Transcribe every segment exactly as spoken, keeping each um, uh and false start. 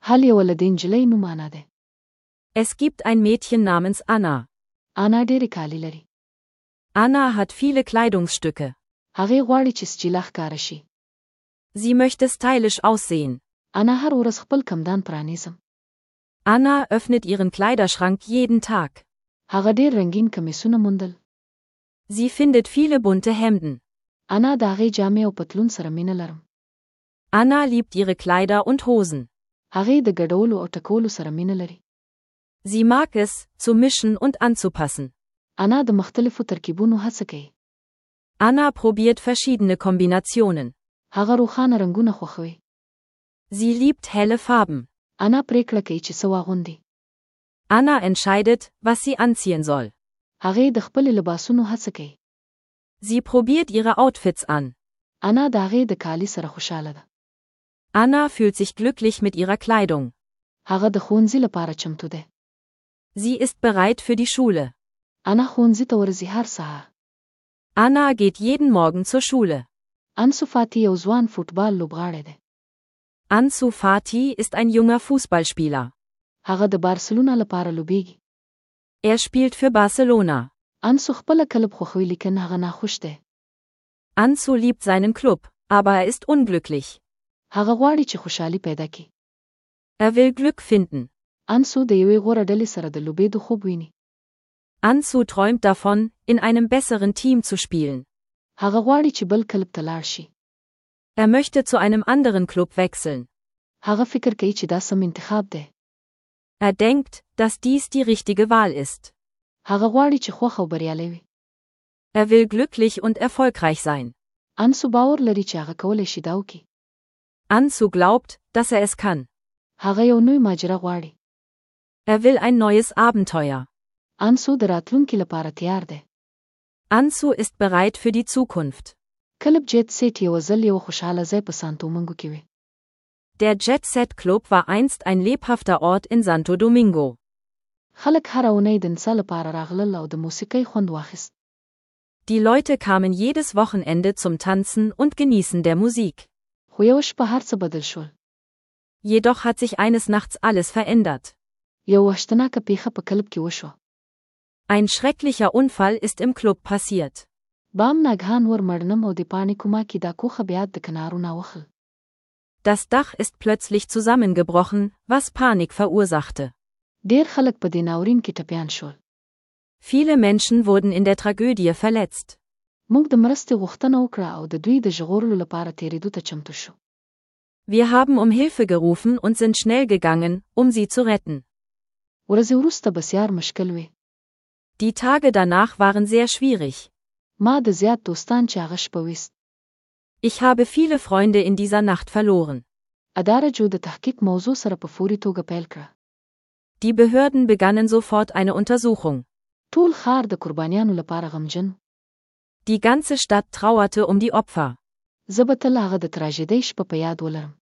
هل یو له دې نجلۍ نوم انا دی. Es gibt ein Mädchen namens Anna. انا ډېرې کالي لري. Anna hat viele Kleidungsstücke. هغې غواړي چې سجیله ښکاره شي. Sie möchte stylisch aussehen. انا هر ورځ خپل کمدان پرانیزم. Anna öffnet ihren Kleiderschrank jeden Tag. هغه ډېر رنگین کمیسونه موندل. Sie findet viele bunte Hemden. انا د هغې جامې او پتلون سره مینه لرم. Anna liebt ihre Kleider und Hosen. هغې د ګډولو او ټکولو سره مینه لري. Sie mag es, zu mischen und anzupassen. انا د مختلفو ترکیبونو هڅه کوي. Anna probiert verschiedene Kombinationen. هغه روښانه رنگونه خوښوي. Sie liebt helle Farben. انا پریکړه کوي چې څه واغوندي. Anna entscheidet, was sie anziehen soll. هغې د خپل لباسونو هڅه کوي. Sie probiert ihre Outfits an. انا د هغې د کالي سره خوشاله ده. Anna fühlt sich glücklich mit ihrer Kleidung. هغه د ښوونځي لپاره چمتو ده. Sie ist bereit für die Schule. انا ښوونځي ته ورځي هر سهار. Anna geht jeden Morgen zur Schule. انسو فاتی یو ځوان فوټبال لوبغاړی دی. Ansu Fati ist ein junger Fußballspieler. هغه د بارسلونا لپاره لوبېږي. Er spielt für Barcelona. انسو خپله کلب خوښوي لیکن هغه ناخوش دی. Ansu liebt seinen Club, aber er ist unglücklich. هغه غواړي چې خوشحالي پیدا کړي. Er will Glück finden. انسو د یوې غوره ډلې سره د لوبېدو خوب ویني. Ansu träumt davon, in einem besseren Team zu spielen. هغه غواړي چې بل کلب ته لاړ شي. Er möchte zu einem anderen Club wechseln. هغه فکر کوي چې دا سم انتخاب دی. Er denkt, dass dies die richtige Wahl ist. هغه غواړي چې خوښ او بریالی وي. Er will glücklich und erfolgreich sein. انسو باور لري چې هغه کولی شي دا وکړي. Ansu glaubt, dass er es kann. هغه یو نوی ماجرا غواړي. Er will ein neues Abenteuer. انسو د راتلونکي لپاره تیار دی. Ansu ist bereit für die Zukunft. کلب جیت سیټ یو ځل یو خوشحاله ځای په سانتو منګو کې وي. Der Jet Set Club war einst ein lebhafter Ort in Santo Domingo. خلک هر اونۍ د نڅا لپاره راغلل او د موسیقۍ خوند واخیست. Die Leute kamen jedes Wochenende zum Tanzen und Genießen der Musik. خو یو شپه هر څه بدل شول. Jedoch hat sich eines Nachts alles verändert. یو وحشتناکه پیښه په کلب کې وشوه. Ein schrecklicher Unfall ist im Club passiert. بام ناګهان ور مړنم او د پانی کوما کې دا کوخه بیا د کنارو ناوخل. Das Dach ist plötzlich zusammengebrochen, was Panik verursachte. ډیر خلک په دې ناورین کې ټپیان شول. Viele Menschen wurden in der Tragödie verletzt. موږ د مرستې غوښتنه وکړه او د دوی د ژغورلو لپاره تېرېدو ته چمتو شو. Wir haben um Hilfe gerufen und sind schnell gegangen, um sie zu retten. ورځې وروسته بسیار مشکل وې. Die Tage danach waren sehr schwierig. ما د زیات دوستان چې هغه شپه ویست. Ich habe viele Freunde in dieser Nacht verloren. اداره د تحقیق موضوع سره په فوري توګه پیل کړه. Die Behörden begannen sofort eine Untersuchung. ټول ښار د قربانیانو لپاره غمجن. Die ganze Stadt trauerte um die Opfer. زه به تل هغه د تراژیدۍ شپه په یاد ولرم.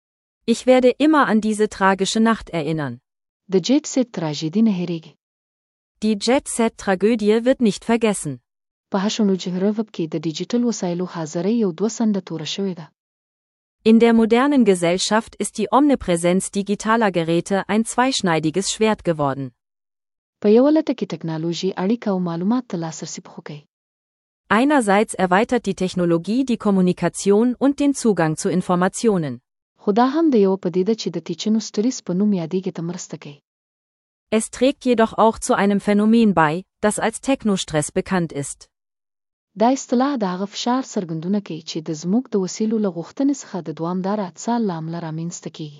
Ich werde immer an diese tragische Nacht erinnern. د جیټ سیټ تراژیدي نه هېرېږي. Die Jet-Set-Tragödie wird nicht vergessen. په هشونو جهروب کې د ډیجیټل وسایلو حاضرۍ یو دوه سنده توره شوې ده. In der modernen Gesellschaft ist die Omnipräsenz digitaler Geräte ein zweischneidiges Schwert geworden. په یوه لټه کې ټکنالوژي اړیکه او معلومات ته لاسرسي پخو کوي. Einerseits erweitert die Technologie die Kommunikation und den Zugang zu Informationen. خو دا هم د یو پدیده چې د تیچنو سټریس په نوم یادېږي ته مرسته کوي. Es trägt jedoch auch zu einem Phänomen bei, das als Technostress bekannt ist. دا اصطلاح د هغه فشار څرګندونه کوي چې د زموږ د وسیلو له غوښتنې څخه د دوامداره اتصال له امله رامنځته کیږي.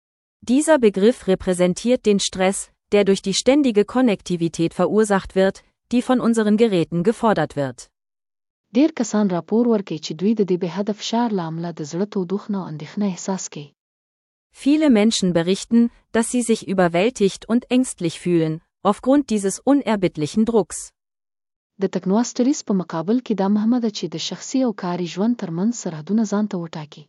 Dieser Begriff repräsentiert den Stress, der durch die ständige Konnektivität verursacht wird, die von unseren Geräten gefordert wird. ډیر کسان راپور ورکوي چې دوی د دې بې حده فشار له امله د زړه تودوخه او اندېښنه احساس کوي. Viele Menschen berichten, dass sie sich überwältigt und ängstlich fühlen, aufgrund dieses unerbittlichen Drucks. د تکنوستریس په مقابل کې دا مهمه ده چې د شخصي او کاري ژوند ترمنځ سرحدونه ځان ته وټاکي.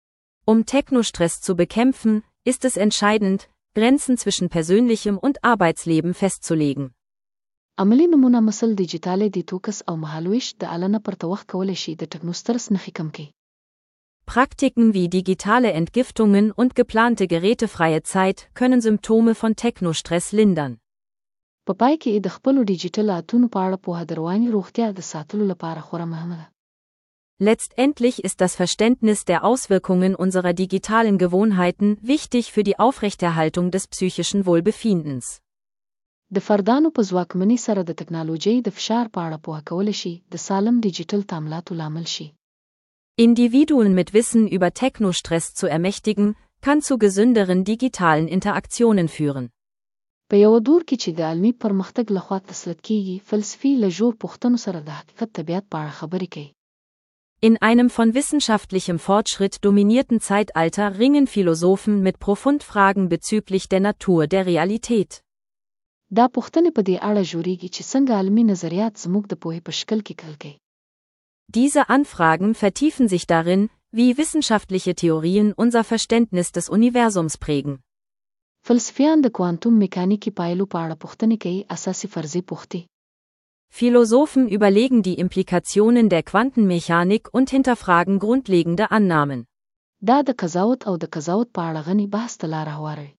Um Technostress zu bekämpfen, ist es entscheidend, Grenzen zwischen persönlichem und Arbeitsleben festzulegen. عملی نمونه مثل ډیجیټالي ډیټوکس او مهالویش د اعلانه پرته وخت کولی شي د ټکنوسترس نښې کم کړي. Praktiken wie digitale Entgiftungen und geplante gerätefreie Zeit können Symptome von Technostress lindern. په پای کې د خپلو ډیجیټل عادتونو په اړه پوهه د رواني روغتیا د ساتلو لپاره خورا مهمه ده. Letztendlich ist das Verständnis der Auswirkungen unserer digitalen Gewohnheiten wichtig für die Aufrechterhaltung des psychischen Wohlbefindens. د فردانو په ځواکمنۍ سره د ټکنالوژۍ د فشار په اړه پوهه کول شي د سالم ډیجیټل تعاملاتو لامل شي. Individuen mit Wissen über Technostress zu ermächtigen, kann zu gesünderen digitalen Interaktionen führen. په یو دور کې چې د علمي پرمختګ لخوا تسلط کیږي، فلسفي له ژور پوښتنو سره د حقیقت طبیعت په اړه خبرې کوي. In einem von wissenschaftlichem Fortschritt dominierten Zeitalter ringen Philosophen mit Profundfragen bezüglich der Natur der Realität. دا پوښتنې په دې اړه جوړیږي چې څنګه علمي نظریات زموږ د پوهې په شکل کې کل کوي. Diese Anfragen vertiefen sich darin, wie wissenschaftliche Theorien unser Verständnis des Universums prägen. فلسفیان د کوانتوم میکانیکي پایلو په اړه پوښتنې کوي، اساسي فرضي پوښتې. Philosophen überlegen die Implikationen der Quantenmechanik und hinterfragen grundlegende Annahmen. دا د قضاوت او د قضاوت په اړه غني بحث ته لاره هواروي.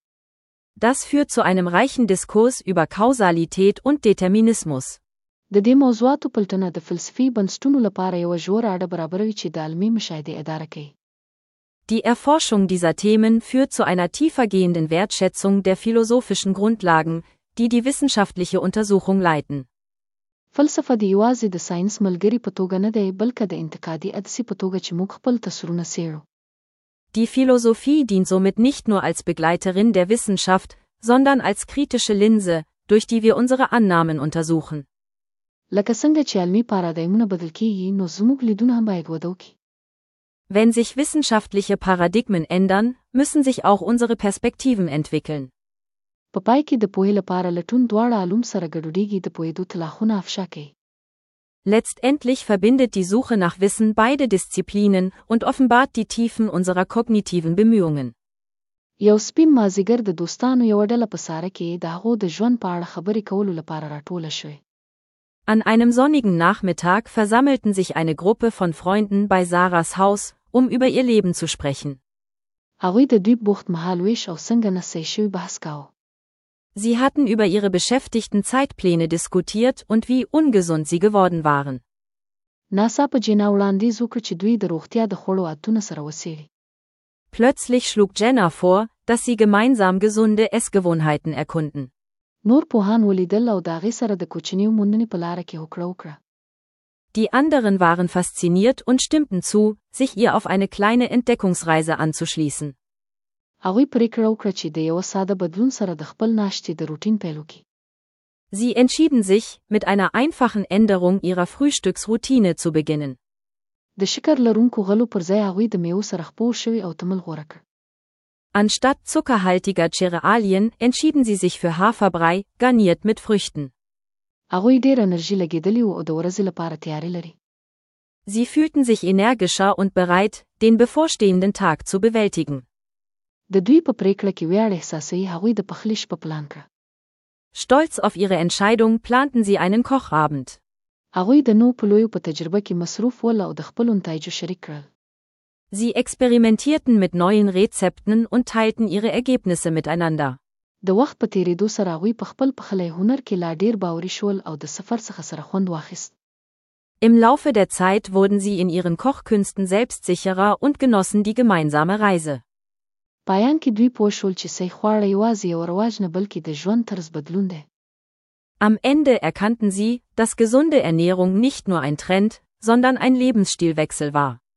Das führt zu einem reichen Diskurs über Kausalität und Determinismus. د دې موضوعاتو پلټنه د فلسفي بنسټونو لپاره یو ژوره اړه برابروي چې د علمي مشاهدې اداره کوي. Die Erforschung dieser Themen führt zu einer tiefergehenden Wertschätzung der philosophischen Grundlagen, die die wissenschaftliche Untersuchung leiten. فلسفه د یوازې د ساينس ملګری په توګه نه دی، بلکې د انتقادي عدسې په توګه چې موږ خپل تصورونه څېړو. Die Philosophie dient somit nicht nur als Begleiterin der Wissenschaft, sondern als kritische Linse, durch die wir unsere Annahmen untersuchen. لکه څنګه چې علمي پارادایمونه بدل کیږي، نو زموږ لیدونه هم باید وده وکړي. Wenn sich wissenschaftliche Paradigmen ändern, müssen sich auch unsere Perspektiven entwickeln. په پای کې د پوهې لپاره لټون دواړه علوم سره ګډوډېږي، د پوهېدو تلاښونه افشا کوي. Letztendlich verbindet die Suche nach Wissen beide Disziplinen und offenbart die Tiefen unserer kognitiven Bemühungen. یو سپین مازیګر د دوستانو یوه ډله په ساره کې د هغو د ژوند په اړه خبرې کولو لپاره راټوله شوې. An einem sonnigen Nachmittag versammelten sich eine Gruppe von Freunden bei Sarahs Haus, um über ihr Leben zu sprechen. هغوی د دوی بوخت مهالویش او څنګه نسای شوي بحث کاوه. Sie hatten über ihre beschäftigten Zeitpläne diskutiert und wie ungesund sie geworden waren. ناسا په جینا وړاندیز وکړ چې دوی د روغتیا د خوړو عادتونه سره وڅېړي. Plötzlich schlug Jenna vor, dass sie gemeinsam gesunde Essgewohnheiten erkunden. نور پوهان ولیدل او د هغې سره د کوچنیو موندنې په لاره کې هوکړه وکړه. Die anderen waren fasziniert und stimmten zu, sich ihr auf eine kleine Entdeckungsreise anzuschließen. هغوی پریکړه وکړه چې د یوه ساده بدلون سره د خپل ناشتې د روټین پیل وکړي. Sie entschieden sich, mit einer einfachen Änderung ihrer Frühstücksroutine zu beginnen. د شکر لرونکو غلو پر ځای هغوی د میوو سره خپور شوي او تمل غوره کړ. Anstatt zuckerhaltiger Cerealien entschieden sie sich für Haferbrei, garniert mit Früchten. هغوی ډېر انرژي لګېدلي وو او د ورځې لپاره تیاری لري. Sie fühlten sich energischer und bereit, den bevorstehenden Tag zu bewältigen. د دوی په پریکړه کې ویاړ احساسوي، هغوی د پخلي شپه پلان کړه. Stolz auf ihre Entscheidung planten sie einen Kochabend. هغوی د نوو پلویو په تجربه کې مصروف ول او د خپلو نتایجو شریک کړل. Sie experimentierten mit neuen Rezepten und teilten ihre Ergebnisse miteinander. د وخت په تیریدو سره هغوی په خپل پخلی هنر کې لا ډېر باوري شول او د سفر څخه سره خوند واخیست. Im Laufe der Zeit wurden sie in ihren Kochkünsten selbstsicherer und genossen die gemeinsame Reise. پایان کې دوی پوه شول چې صحي خواړه یوازې یو رواج نه بلکې د ژوند طرز بدلون دی. Am Ende erkannten sie, dass gesunde Ernährung nicht nur ein Trend, sondern ein Lebensstilwechsel war.